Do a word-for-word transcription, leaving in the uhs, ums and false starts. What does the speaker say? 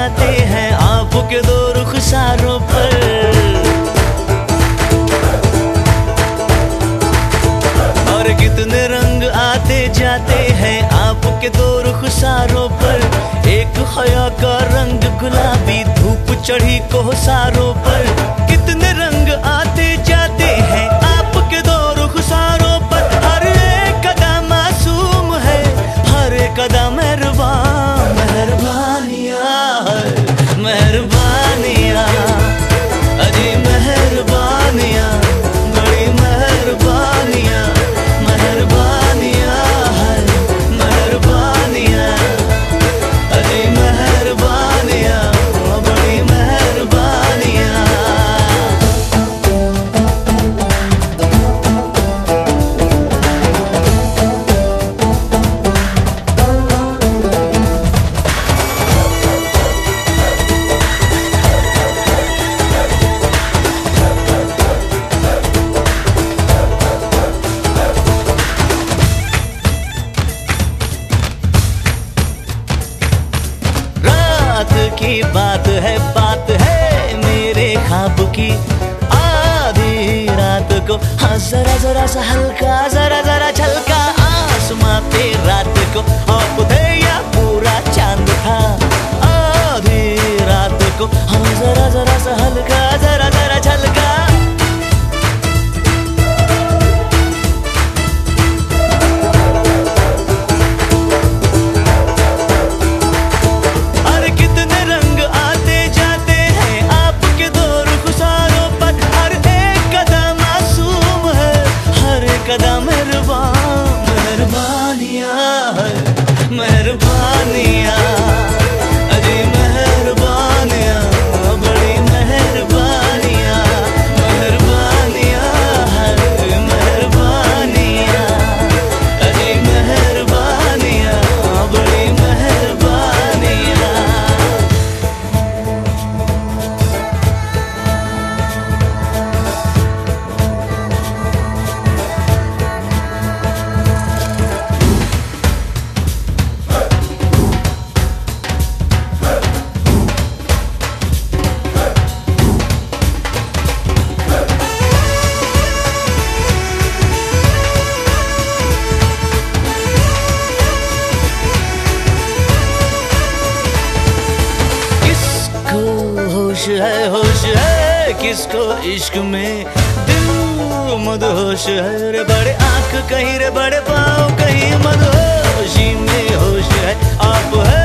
जाते हैं आपके दो रुखसारों पर। और कितने रंग आते जाते हैं आपके दो रुखसारों पर। एक हया का रंग गुलाबी, धूप चढ़ी कोहसारों पर। कितने रंग आते जाते हैं आपके दो रुखसारों पर। हर एक कदम मासूम है, हर एक कदम मेहरबान। मेहरबानियाँ मेहरबानियाँ अजी मेहरबानियाँ, बड़ी मेहरबानियाँ। मेहरबानियाँ मेहरबानियाँ अजी मेहरबानियाँ, बड़ी मेहरबानियाँ। रात की बात है, बात है मेरे ख्वाब की। आधी रात को हाँ जरा जरा सा हल्का, जरा जरा झलका आसमां पे रात को। आप थे या पूरा चांद था? आधी रात को हाँ जरा जरा सा हल्का, जरा जरा झलका। कदम मेहरबान। मेहरबानियाँ मेहरबानियाँ अजी मेहरबानियाँ, बड़ी मेहरबानियाँ। मेहरबानियाँ मेहरबानियाँ अजी मेहरबानियाँ, बड़ी मेहरबानियाँ। होश है होश है किसको इश्क में, दिल मदहोश है रे। बड़े आंख कहीं रे, बड़े पाँव कहीं, मदहोशी में होश है। आप है